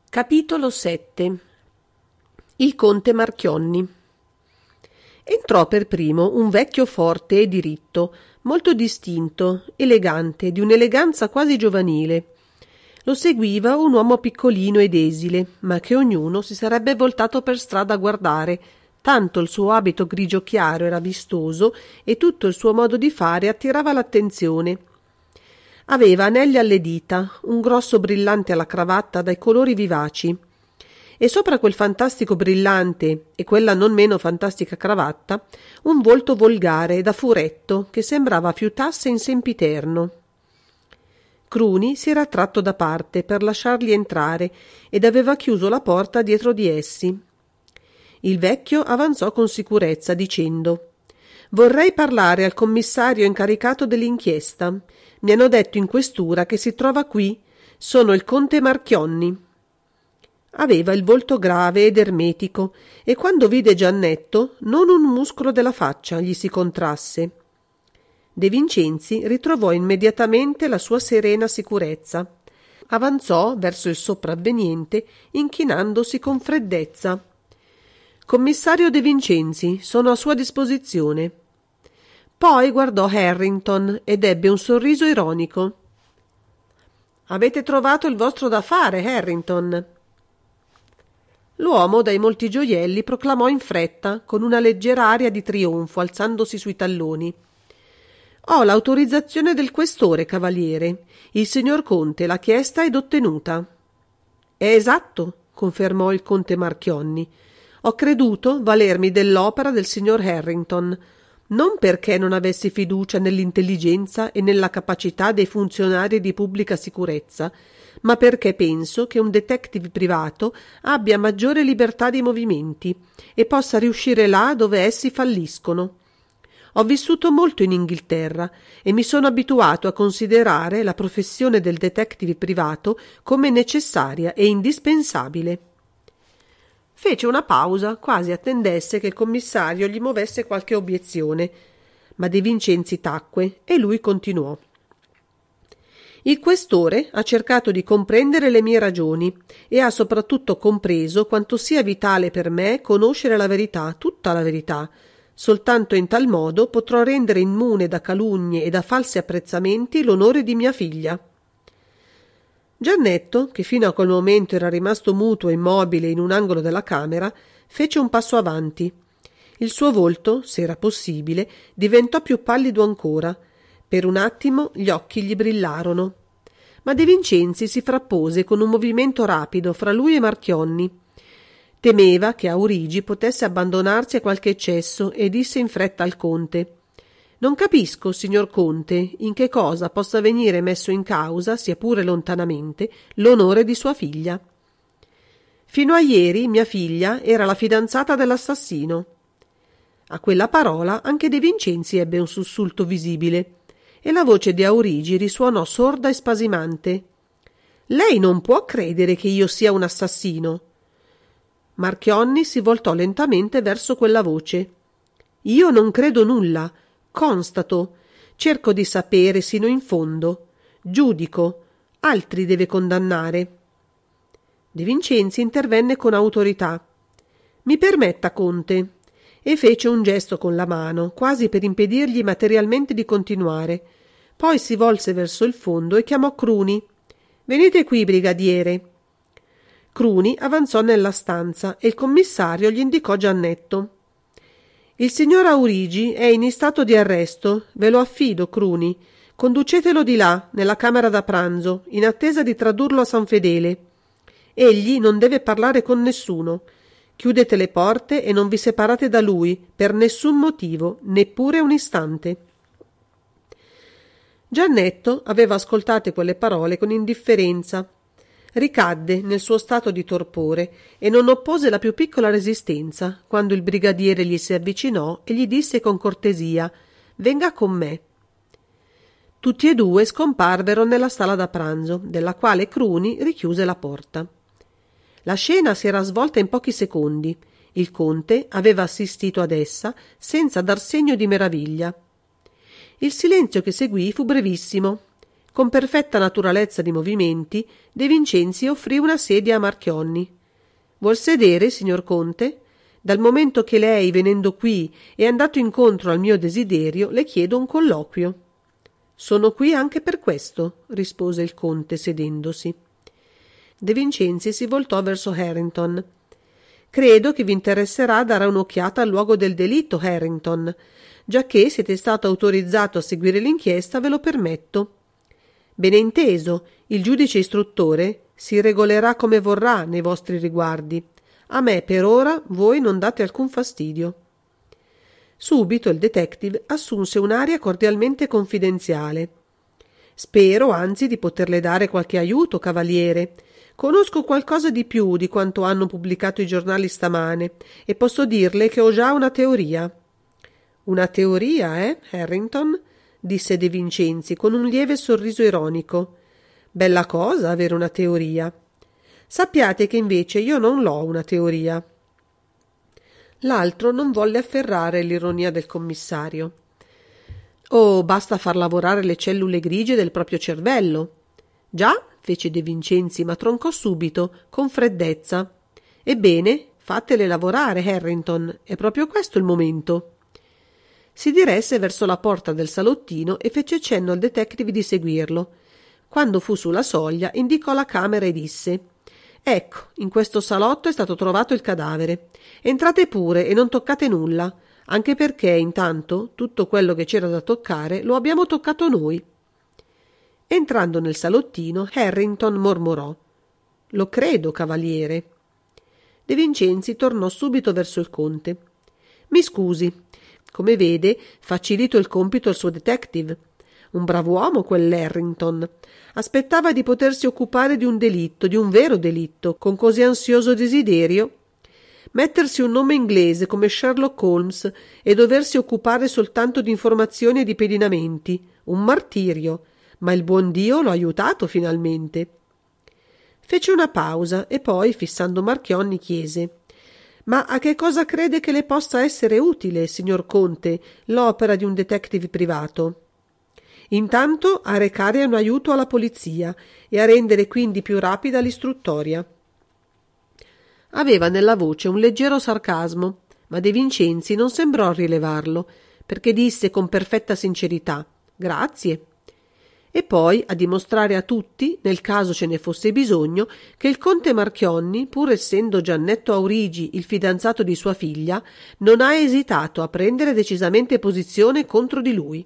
Capitolo 7. Il conte Marchionne. Entrò per primo un vecchio forte e diritto, molto distinto, elegante, di un'eleganza quasi giovanile. Lo seguiva un uomo piccolino ed esile, ma che ognuno si sarebbe voltato per strada a guardare, tanto il suo abito grigio chiaro era vistoso e tutto il suo modo di fare attirava l'attenzione. Aveva anelli alle dita, un grosso brillante alla cravatta dai colori vivaci, e sopra quel fantastico brillante e quella non meno fantastica cravatta un volto volgare da furetto che sembrava fiutasse in sempiterno. Cruni si era tratto da parte per lasciarli entrare ed aveva chiuso la porta dietro di essi. Il vecchio avanzò con sicurezza dicendo: «Vorrei parlare al commissario incaricato dell'inchiesta. Mi hanno detto in questura che si trova qui. Sono il conte Marchionne». Aveva il volto grave ed ermetico e quando vide Giannetto non un muscolo della faccia gli si contrasse. De Vincenzi ritrovò immediatamente la sua serena sicurezza. Avanzò verso il sopravveniente inchinandosi con freddezza. «Commissario De Vincenzi, sono a sua disposizione». Poi guardò Harrington ed ebbe un sorriso ironico. «Avete trovato il vostro da fare, Harrington?» L'uomo dai molti gioielli proclamò in fretta, con una leggera aria di trionfo, alzandosi sui talloni: «Ho l'autorizzazione del questore, cavaliere. Il signor conte l'ha chiesta ed ottenuta». «È esatto», confermò il conte Marchionne. «Ho creduto valermi dell'opera del signor Harrington, non perché non avessi fiducia nell'intelligenza e nella capacità dei funzionari di pubblica sicurezza, ma perché penso che un detective privato abbia maggiore libertà di movimenti e possa riuscire là dove essi falliscono. Ho vissuto molto in Inghilterra e mi sono abituato a considerare la professione del detective privato come necessaria e indispensabile». Fece una pausa, quasi attendesse che il commissario gli muovesse qualche obiezione, ma De Vincenzi tacque e lui continuò. «Il questore ha cercato di comprendere le mie ragioni e ha soprattutto compreso quanto sia vitale per me conoscere la verità, tutta la verità. Soltanto in tal modo potrò rendere immune da calunnie e da falsi apprezzamenti l'onore di mia figlia». Giannetto, che fino a quel momento era rimasto muto e immobile in un angolo della camera, fece un passo avanti. Il suo volto, se era possibile, diventò più pallido ancora. Per un attimo gli occhi gli brillarono. Ma De Vincenzi si frappose con un movimento rapido fra lui e Marchionne. Temeva che Aurigi potesse abbandonarsi a qualche eccesso e disse in fretta al conte: «Non capisco, signor conte, in che cosa possa venire messo in causa, sia pure lontanamente, l'onore di sua figlia. Fino a ieri mia figlia era la fidanzata dell'assassino». A quella parola anche De Vincenzi ebbe un sussulto visibile e la voce di Aurigi risuonò sorda e spasimante: «Lei non può credere che io sia un assassino». Marchionne si voltò lentamente verso quella voce. «Io non credo nulla. Constato, cerco di sapere sino in fondo, giudico, altri deve condannare». De Vincenzi intervenne con autorità. «Mi permetta, conte», e fece un gesto con la mano, quasi per impedirgli materialmente di continuare. Poi si volse verso il fondo e chiamò Cruni. «Venite qui, brigadiere». Cruni avanzò nella stanza e il commissario gli indicò Giannetto. «Il signor Aurigi è in stato di arresto, ve lo affido, Cruni. Conducetelo di là, nella camera da pranzo, in attesa di tradurlo a San Fedele. Egli non deve parlare con nessuno. Chiudete le porte e non vi separate da lui, per nessun motivo, neppure un istante». Giannetto aveva ascoltate quelle parole con indifferenza. Ricadde nel suo stato di torpore e non oppose la più piccola resistenza quando il brigadiere gli si avvicinò e gli disse con cortesia: «Venga con me». Tutti e due scomparvero nella sala da pranzo, della quale Cruni richiuse la porta. La scena si era svolta in pochi secondi. Il conte aveva assistito ad essa senza dar segno di meraviglia. Il silenzio che seguì fu brevissimo. Con perfetta naturalezza di movimenti, De Vincenzi offrì una sedia a Marchionne. «Vuol sedere, signor Conte? Dal momento che lei, venendo qui, è andato incontro al mio desiderio, le chiedo un colloquio». «Sono qui anche per questo», rispose il Conte, sedendosi. De Vincenzi si voltò verso Harrington. «Credo che vi interesserà dare un'occhiata al luogo del delitto, Harrington. Giacché siete stato autorizzato a seguire l'inchiesta, ve lo permetto». «Bene inteso, il giudice istruttore si regolerà come vorrà nei vostri riguardi. A me, per ora, voi non date alcun fastidio». Subito il detective assunse un'aria cordialmente confidenziale. «Spero, anzi, di poterle dare qualche aiuto, cavaliere. Conosco qualcosa di più di quanto hanno pubblicato i giornali stamane e posso dirle che ho già una teoria». «Una teoria, Harrington?» disse De Vincenzi con un lieve sorriso ironico. «Bella cosa avere una teoria. Sappiate che invece io non l'ho una teoria». L'altro non volle afferrare l'ironia del commissario. «Oh, basta far lavorare le cellule grigie del proprio cervello». «Già», fece De Vincenzi, ma troncò subito, con freddezza. «Ebbene, fatele lavorare, Harrington, è proprio questo il momento». Si diresse verso la porta del salottino e fece cenno al detective di seguirlo. Quando fu sulla soglia, indicò la camera e disse: «Ecco, in questo salotto è stato trovato il cadavere. Entrate pure e non toccate nulla, anche perché, intanto, tutto quello che c'era da toccare lo abbiamo toccato noi». Entrando nel salottino, Harrington mormorò: «Lo credo, cavaliere». De Vincenzi tornò subito verso il conte. «Mi scusi. Come vede, facilito il compito al suo detective. Un brav'uomo quell'Harrington. Aspettava di potersi occupare di un delitto, di un vero delitto, con così ansioso desiderio. Mettersi un nome inglese come Sherlock Holmes e doversi occupare soltanto di informazioni e di pedinamenti. Un martirio. Ma il buon Dio l'ha aiutato finalmente». Fece una pausa e poi, fissando Marchionne, chiese: «Ma a che cosa crede che le possa essere utile, signor Conte, l'opera di un detective privato?» «Intanto a recare un aiuto alla polizia e a rendere quindi più rapida l'istruttoria». Aveva nella voce un leggero sarcasmo, ma De Vincenzi non sembrò rilevarlo, perché disse con perfetta sincerità: «Grazie». E poi a dimostrare a tutti, nel caso ce ne fosse bisogno, che il conte Marchionne, pur essendo Giannetto Aurigi il fidanzato di sua figlia, non ha esitato a prendere decisamente posizione contro di lui.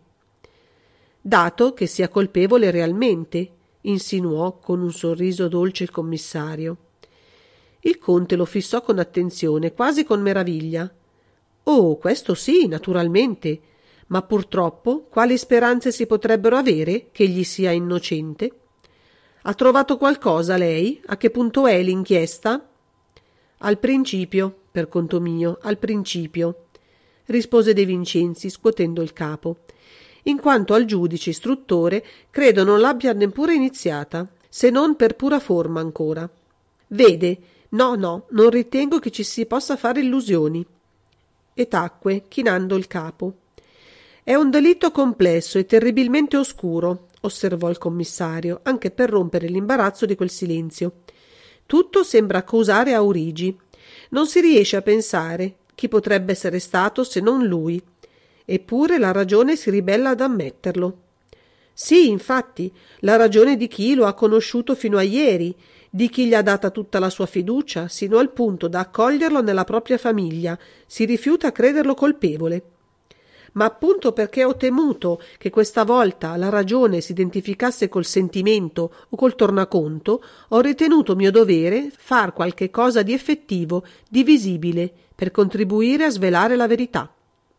«Dato che sia colpevole realmente», insinuò con un sorriso dolce il commissario. Il conte lo fissò con attenzione, quasi con meraviglia. «Oh, questo sì, naturalmente. Ma purtroppo quali speranze si potrebbero avere che egli sia innocente? Ha trovato qualcosa lei? A che punto è l'inchiesta?» «Al principio, per conto mio, al principio», rispose De Vincenzi scuotendo il capo. «In quanto al giudice istruttore, credo non l'abbia neppure iniziata, se non per pura forma ancora. Vede, no, non ritengo che ci si possa fare illusioni». E tacque, chinando il capo. «È un delitto complesso e terribilmente oscuro», osservò il commissario, anche per rompere l'imbarazzo di quel silenzio. «Tutto sembra accusare Aurigi. Non si riesce a pensare chi potrebbe essere stato se non lui. Eppure la ragione si ribella ad ammetterlo. Sì, infatti, la ragione di chi lo ha conosciuto fino a ieri, di chi gli ha data tutta la sua fiducia, sino al punto da accoglierlo nella propria famiglia, si rifiuta a crederlo colpevole. Ma appunto perché ho temuto che questa volta la ragione si identificasse col sentimento o col tornaconto, ho ritenuto mio dovere far qualche cosa di effettivo, di visibile, per contribuire a svelare la verità».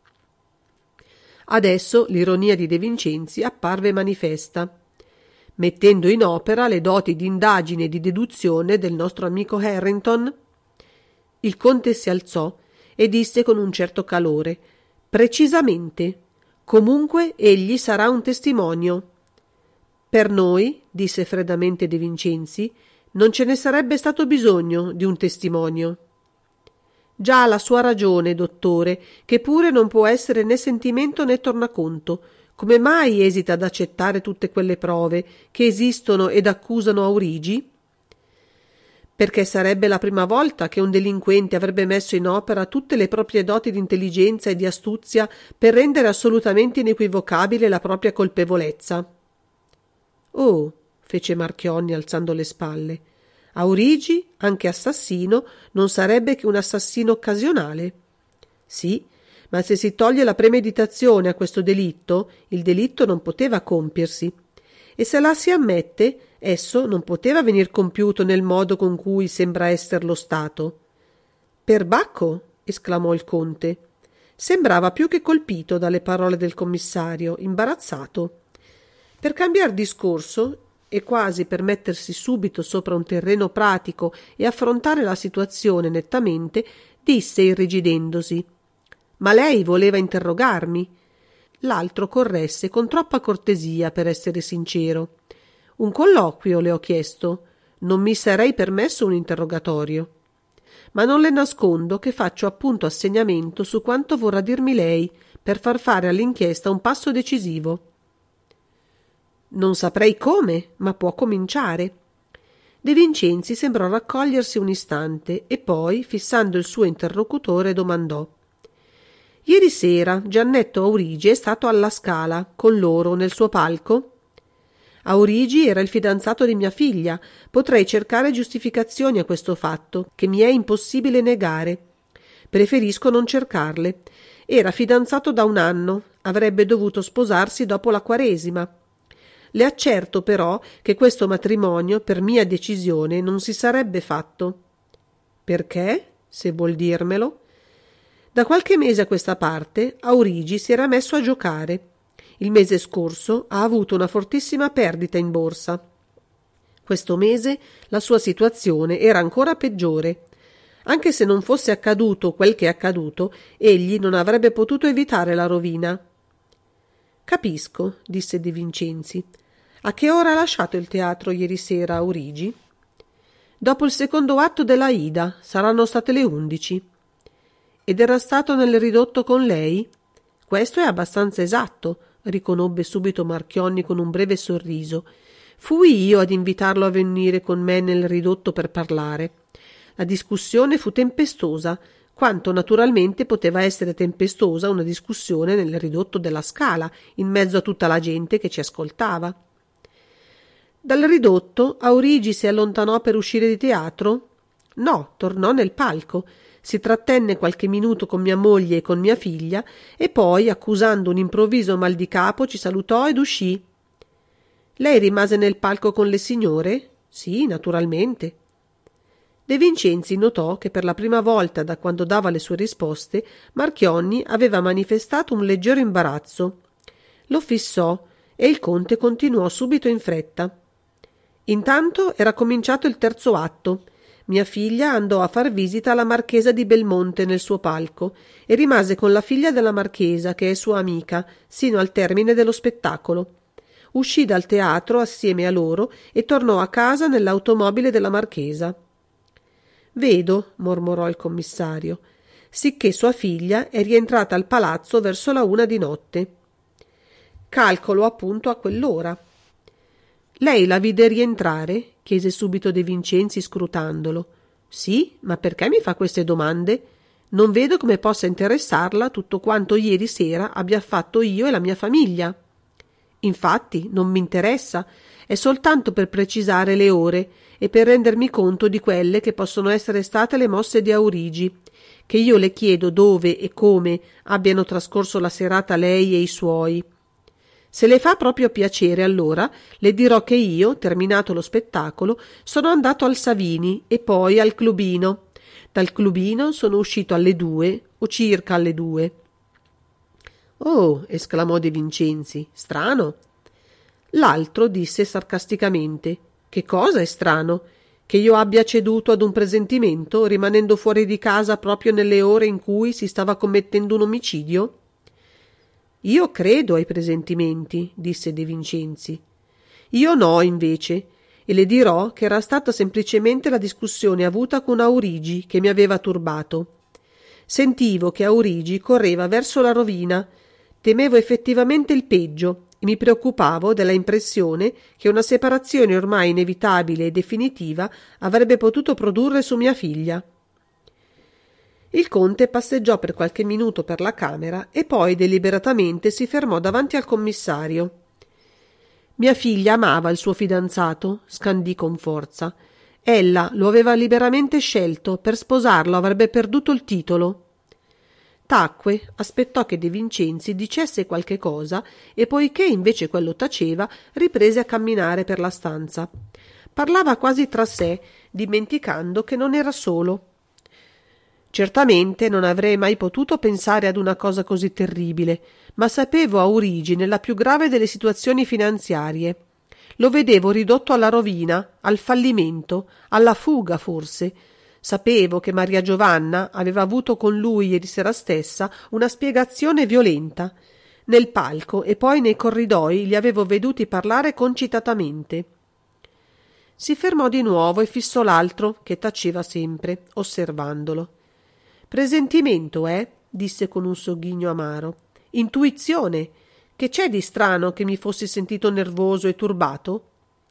Adesso l'ironia di De Vincenzi apparve manifesta. Mettendo in opera le doti di indagine e di deduzione del nostro amico Harrington, il conte si alzò e disse con un certo calore: «Precisamente. Comunque egli sarà un testimonio». «Per noi», disse freddamente De Vincenzi, «non ce ne sarebbe stato bisogno di un testimonio». «Già la sua ragione, dottore, che pure non può essere né sentimento né tornaconto. Come mai esita ad accettare tutte quelle prove che esistono ed accusano Aurigi? Perché sarebbe la prima volta che un delinquente avrebbe messo in opera tutte le proprie doti di intelligenza e di astuzia per rendere assolutamente inequivocabile la propria colpevolezza. Oh, fece Marchionne alzando le spalle, Aurigi, anche assassino, non sarebbe che un assassino occasionale. Sì, ma se si toglie la premeditazione a questo delitto, il delitto non poteva compiersi. E se la si ammette, esso non poteva venir compiuto nel modo con cui sembra esserlo stato. Perbacco, esclamò il conte. Sembrava più che colpito dalle parole del commissario, imbarazzato. Per cambiar discorso, e quasi per mettersi subito sopra un terreno pratico e affrontare la situazione nettamente, disse irrigidendosi: «Ma lei voleva interrogarmi?» L'altro corresse con troppa cortesia per essere sincero. «Un colloquio, le ho chiesto. Non mi sarei permesso un interrogatorio. Ma non le nascondo che faccio appunto assegnamento su quanto vorrà dirmi lei per far fare all'inchiesta un passo decisivo». «Non saprei come, ma può cominciare». De Vincenzi sembrò raccogliersi un istante e poi, fissando il suo interlocutore, domandò: «Ieri sera Giannetto Aurigi è stato alla Scala con loro nel suo palco?» «Aurigi era il fidanzato di mia figlia. Potrei cercare giustificazioni a questo fatto, che mi è impossibile negare. Preferisco non cercarle. Era fidanzato da 1 anno, avrebbe dovuto sposarsi dopo la Quaresima. Le accerto però che questo matrimonio, per mia decisione, non si sarebbe fatto». «Perché, se vuol dirmelo?» «Da qualche mese a questa parte Aurigi si era messo a giocare. Il mese scorso ha avuto una fortissima perdita in borsa. Questo mese la sua situazione era ancora peggiore. Anche se non fosse accaduto quel che è accaduto, egli non avrebbe potuto evitare la rovina». «Capisco», disse De Vincenzi. «A che ora ha lasciato il teatro ieri sera Aurigi?» «Dopo il secondo atto della Aida, saranno state le 11. «Ed era stato nel ridotto con lei?» «Questo è abbastanza esatto», riconobbe subito Marchionne con un breve sorriso. «Fui io ad invitarlo a venire con me nel ridotto per parlare. La discussione fu tempestosa, quanto naturalmente poteva essere tempestosa una discussione nel ridotto della Scala, in mezzo a tutta la gente che ci ascoltava». «Dal ridotto Aurigi si allontanò per uscire di teatro?» «No, tornò nel palco. Si trattenne qualche minuto con mia moglie e con mia figlia e poi, accusando un improvviso mal di capo, ci salutò ed uscì». «Lei rimase nel palco con le signore?» «Sì, naturalmente». De Vincenzi notò che per la prima volta da quando dava le sue risposte Marchionne aveva manifestato un leggero imbarazzo. Lo fissò e il conte continuò subito in fretta: «Intanto era cominciato il terzo atto. Mia figlia andò a far visita alla marchesa di Belmonte nel suo palco e rimase con la figlia della marchesa, che è sua amica, sino al termine dello spettacolo. Uscì dal teatro assieme a loro e tornò a casa nell'automobile della marchesa». «Vedo», mormorò il commissario, sicché sua figlia è rientrata al palazzo verso la 1 di notte. «Calcolo appunto a quell'ora». «Lei la vide rientrare?» chiese subito De Vincenzi scrutandolo. «Sì, ma perché mi fa queste domande? Non vedo come possa interessarla tutto quanto ieri sera abbia fatto io e la mia famiglia». «Infatti non mi interessa, è soltanto per precisare le ore e per rendermi conto di quelle che possono essere state le mosse di Aurigi, che io le chiedo dove e come abbiano trascorso la serata lei e i suoi. Se le fa proprio piacere, allora le dirò che io, terminato lo spettacolo, sono andato al Savini e poi al Clubino. Dal Clubino sono uscito alle 2 o circa alle 2. «Oh», esclamò De Vincenzi, «strano». L'altro disse sarcasticamente: «Che cosa è strano? Che io abbia ceduto ad un presentimento, rimanendo fuori di casa proprio nelle ore in cui si stava commettendo un omicidio?» «Io credo ai presentimenti», disse De Vincenzi. «Io no, invece, e le dirò che era stata semplicemente la discussione avuta con Aurigi che mi aveva turbato. Sentivo che Aurigi correva verso la rovina, Temevo effettivamente il peggio e mi preoccupavo della impressione che una separazione ormai inevitabile e definitiva avrebbe potuto produrre su mia figlia. Il conte passeggiò per qualche minuto per la camera e poi deliberatamente si fermò davanti al commissario. Mia figlia amava il suo fidanzato, scandì con forza. Ella lo aveva liberamente scelto, per sposarlo avrebbe perduto il titolo. Tacque, aspettò che De Vincenzi dicesse qualche cosa e poiché invece quello taceva, riprese a camminare per la stanza. Parlava quasi tra sé, dimenticando che non era solo. Certamente non avrei mai potuto pensare ad una cosa così terribile, ma sapevo a origine la più grave delle situazioni finanziarie. Lo vedevo ridotto alla rovina, al fallimento, alla fuga forse. Sapevo che Maria Giovanna aveva avuto con lui ieri sera stessa una spiegazione violenta. Nel palco e poi nei corridoi li avevo veduti parlare concitatamente. Si fermò di nuovo e fissò l'altro, che taceva sempre, osservandolo. Presentimento, disse con un sogghigno amaro. Intuizione. Che c'è di strano che mi fossi sentito nervoso e turbato?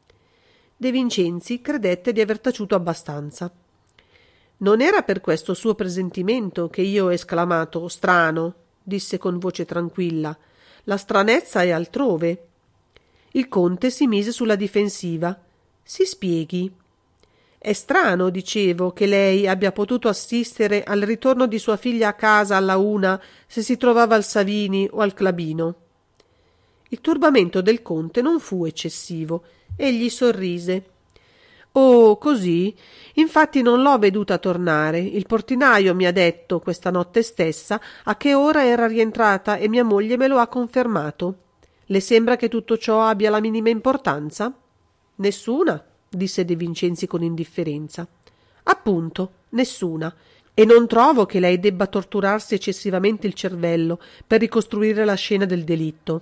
De Vincenzi credette di aver taciuto abbastanza. Non era per questo suo presentimento che io ho esclamato strano, disse con voce tranquilla. La stranezza è altrove. Il conte si mise sulla difensiva. Si spieghi. È strano, dicevo, che lei abbia potuto assistere al ritorno di sua figlia a casa alla una se si trovava al Savini o al Clubino. Il turbamento del conte non fu eccessivo. Egli sorrise. Oh, così? Infatti non l'ho veduta tornare. Il portinaio mi ha detto, questa notte stessa, a che ora era rientrata e mia moglie me lo ha confermato. Le sembra che tutto ciò abbia la minima importanza? Nessuna, disse De Vincenzi con indifferenza. Appunto, nessuna. E non trovo che lei debba torturarsi eccessivamente il cervello per ricostruire la scena del delitto.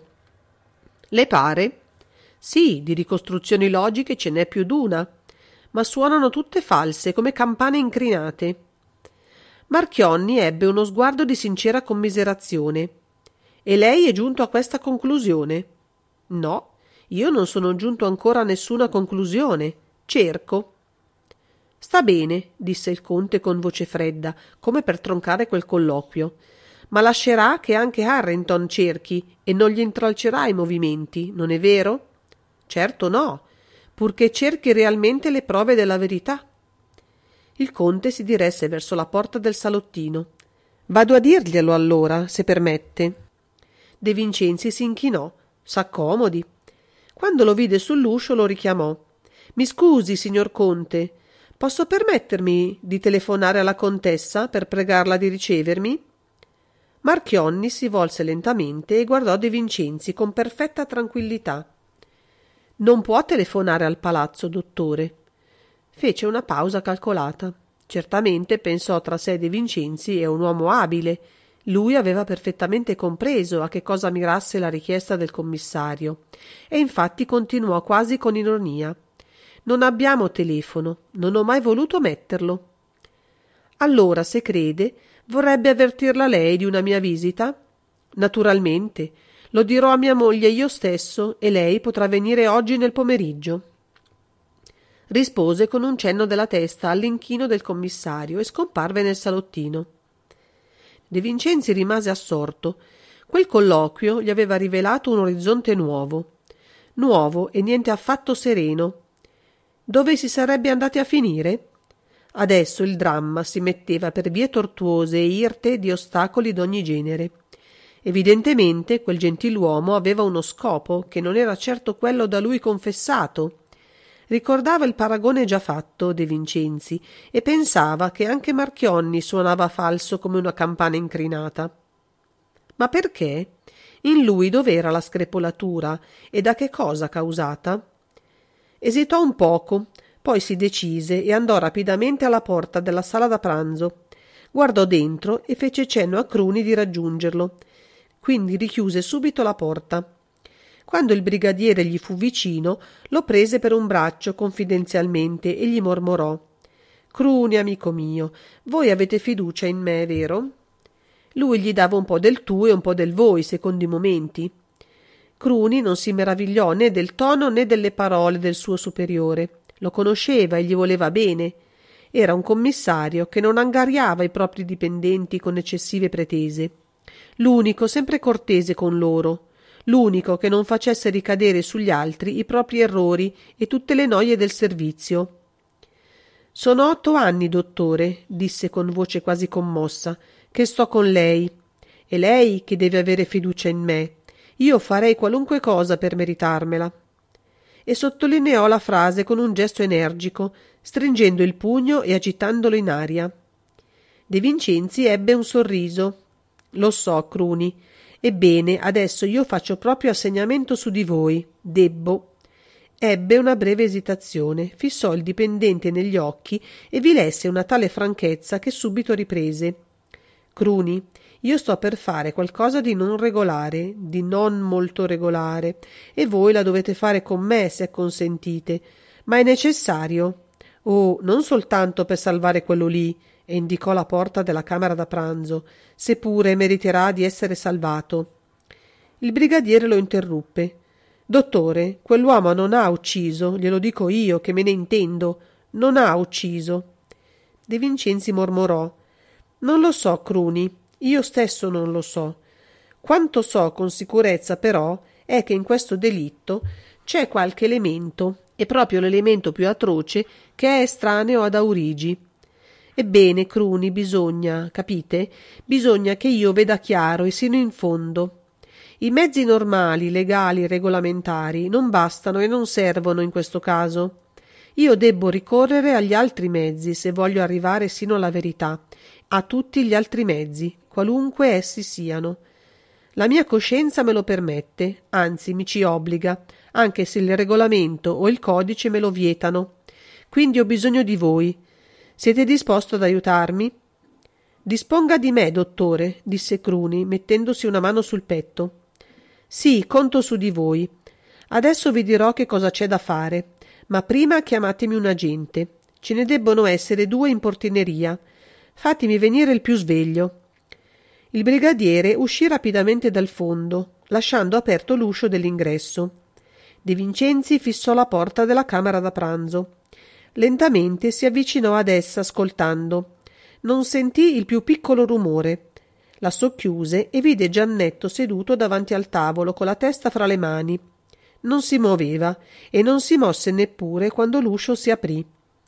Le pare? Sì, di ricostruzioni logiche ce n'è più d'una, ma suonano tutte false, come campane incrinate. Marchionni ebbe uno sguardo di sincera commiserazione. E lei è giunto a questa conclusione? No, io non sono giunto ancora a nessuna conclusione. Cerco. Sta bene, disse il conte con voce fredda, come per troncare quel colloquio. Ma lascerà che anche Harrington cerchi e non gli intralcerà i movimenti, non è vero? Certo no, purché cerchi realmente le prove della verità. Il conte si diresse verso la porta del salottino. Vado a dirglielo allora, se permette. De Vincenzi si inchinò, s'accomodi. Quando lo vide sull'uscio lo richiamò. Mi scusi, signor conte, posso permettermi di telefonare alla contessa per pregarla di ricevermi? Marchionni si volse lentamente e guardò De Vincenzi con perfetta tranquillità. Non può telefonare al palazzo, dottore. Fece una pausa calcolata. Certamente, pensò tra sé De Vincenzi, è un uomo abile. Lui aveva perfettamente compreso a che cosa mirasse la richiesta del commissario e infatti continuò quasi con ironia. Non abbiamo telefono, non ho mai voluto metterlo. Allora, se crede, vorrebbe avvertirla lei di una mia visita? Naturalmente, lo dirò a mia moglie io stesso e lei potrà venire oggi nel pomeriggio. Rispose con un cenno della testa all'inchino del commissario e scomparve nel salottino. De Vincenzi rimase assorto. Quel colloquio gli aveva rivelato un orizzonte nuovo e niente affatto sereno. Dove si sarebbe andati a finire? Adesso il dramma si metteva per vie tortuose e irte di ostacoli d'ogni genere. Evidentemente quel gentiluomo aveva uno scopo che non era certo quello da lui confessato. Ricordava il paragone già fatto, De Vincenzi, e pensava che anche Marchionni suonava falso come una campana incrinata. Ma perché? In lui dov'era la screpolatura e da che cosa causata? Esitò un poco, poi si decise e andò rapidamente alla porta della sala da pranzo. Guardò dentro e fece cenno a Cruni di raggiungerlo. Quindi richiuse subito la porta. Quando il brigadiere gli fu vicino, lo prese per un braccio confidenzialmente e gli mormorò: «Cruni, amico mio, voi avete fiducia in me, vero?» Lui gli dava un po' del tu e un po' del voi, secondo i momenti. Cruni non si meravigliò né del tono né delle parole del suo superiore. Lo conosceva e gli voleva bene. Era un commissario che non angariava i propri dipendenti con eccessive pretese. L'unico sempre cortese con loro. L'unico che non facesse ricadere sugli altri i propri errori e tutte le noie del servizio. «Sono 8 anni, dottore», disse con voce quasi commossa, «che sto con lei. È lei che deve avere fiducia in me. Io farei qualunque cosa per meritarmela». E sottolineò la frase con un gesto energico, stringendo il pugno e agitandolo in aria. De Vincenzi ebbe un sorriso. «Lo so, Cruni. Ebbene, adesso io faccio proprio assegnamento su di voi. Debbo». Ebbe una breve esitazione, fissò il dipendente negli occhi e vi lesse una tale franchezza che subito riprese. «Cruni, io sto per fare qualcosa di non regolare, di non molto regolare, e voi la dovete fare con me se acconsentite, ma è necessario. Oh, non soltanto per salvare quello lì», e indicò la porta della camera da pranzo, «seppure meriterà di essere salvato». Il brigadiere lo interruppe. «Dottore, quell'uomo non ha ucciso, glielo dico io, che me ne intendo. Non ha ucciso». De Vincenzi mormorò. «Non lo so, Cruni, io stesso non lo so. Quanto so con sicurezza, però, è che in questo delitto c'è qualche elemento, e proprio l'elemento più atroce, che è estraneo ad Aurigi. Ebbene, Cruni, bisogna, capite? Bisogna che io veda chiaro e sino in fondo. I mezzi normali, legali, regolamentari non bastano e non servono in questo caso. Io debbo ricorrere agli altri mezzi se voglio arrivare sino alla verità, a tutti gli altri mezzi, qualunque essi siano. La mia coscienza me lo permette, anzi mi ci obbliga, anche se il regolamento o il codice me lo vietano. Quindi ho bisogno di voi. Siete disposto ad aiutarmi?» «Disponga di me, dottore», disse Cruni, mettendosi una mano sul petto. «Sì, conto su di voi. Adesso vi dirò che cosa c'è da fare, ma prima chiamatemi un agente. Ce ne debbono essere 2 in portineria. Fatemi venire il più sveglio». Il brigadiere uscì rapidamente dal fondo, lasciando aperto l'uscio dell'ingresso. De Vincenzi fissò la porta della camera da pranzo. Lentamente si avvicinò ad essa, ascoltando. Non sentì il più piccolo rumore. La socchiuse e vide Giannetto seduto davanti al tavolo con la testa fra le mani. Non si muoveva e non si mosse neppure quando l'uscio si aprì.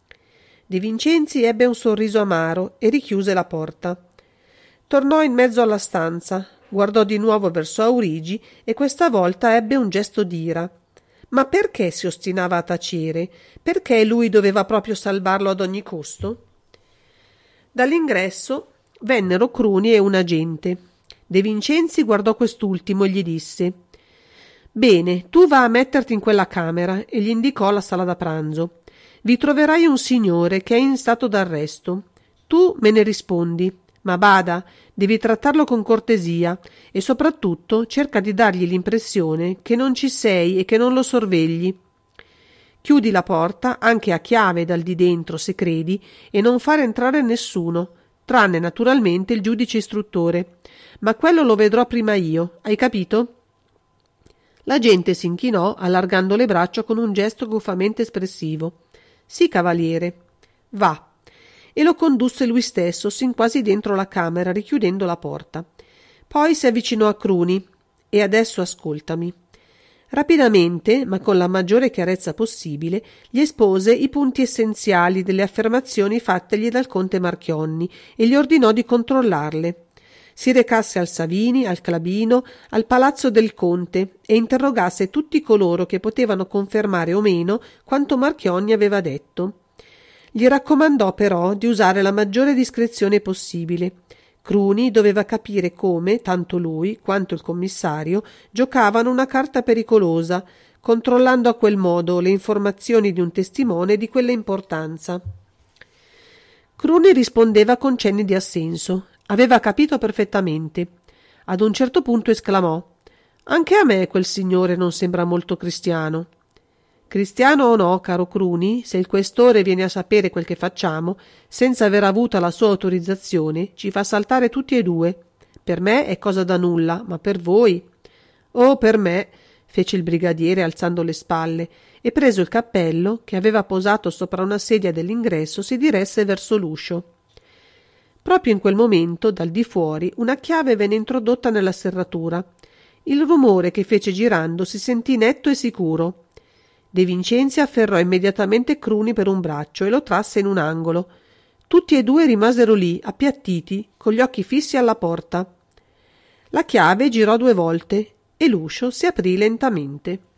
De Vincenzi ebbe un sorriso amaro e richiuse la porta. Tornò in mezzo alla stanza, guardò di nuovo verso Aurigi e questa volta ebbe un gesto d'ira. Ma perché si ostinava a tacere? Perché lui doveva proprio salvarlo ad ogni costo? Dall'ingresso vennero Cruni e un agente. De Vincenzi guardò quest'ultimo e gli disse: «Bene, tu va a metterti in quella camera», e gli indicò la sala da pranzo. «Vi troverai un signore che è in stato d'arresto. Tu me ne rispondi, ma bada, devi trattarlo con cortesia e soprattutto cerca di dargli l'impressione che non ci sei e che non lo sorvegli. Chiudi la porta anche a chiave dal di dentro se credi e non fare entrare nessuno, tranne naturalmente il giudice istruttore, ma quello lo vedrò prima io, hai capito?» L'agente si inchinò allargando le braccia con un gesto goffamente espressivo. «Sì, cavaliere. Va». E lo condusse lui stesso sin quasi dentro la camera, richiudendo la porta. Poi si avvicinò a Cruni. «E adesso ascoltami». Rapidamente, ma con la maggiore chiarezza possibile, gli espose i punti essenziali delle affermazioni fattegli dal conte Marchionni e gli ordinò di controllarle. Si recasse al Savini, al Clubino, al palazzo del conte e interrogasse tutti coloro che potevano confermare o meno quanto Marchionni aveva detto. Gli raccomandò però di usare la maggiore discrezione possibile. Cruni doveva capire come, tanto lui quanto il commissario, giocavano una carta pericolosa, controllando a quel modo le informazioni di un testimone di quella importanza. Cruni rispondeva con cenni di assenso. Aveva capito perfettamente. Ad un certo punto esclamò: «Anche a me quel signore non sembra molto cristiano». «Cristiano o no, caro Cruni, se il questore viene a sapere quel che facciamo, senza aver avuta la sua autorizzazione, ci fa saltare tutti e 2. per me è cosa da nulla, ma per voi. Oh, per me, fece il brigadiere alzando le spalle e preso il cappello che aveva posato sopra una sedia dell'ingresso si diresse verso l'uscio. Proprio in quel momento, dal di fuori, una chiave venne introdotta nella serratura. Il rumore che fece girando si sentì netto e sicuro. De Vincenzi afferrò immediatamente Cruni per un braccio e lo trasse in un angolo. Tutti e due rimasero lì, appiattiti, con gli occhi fissi alla porta. La chiave girò 2 volte e l'uscio si aprì lentamente.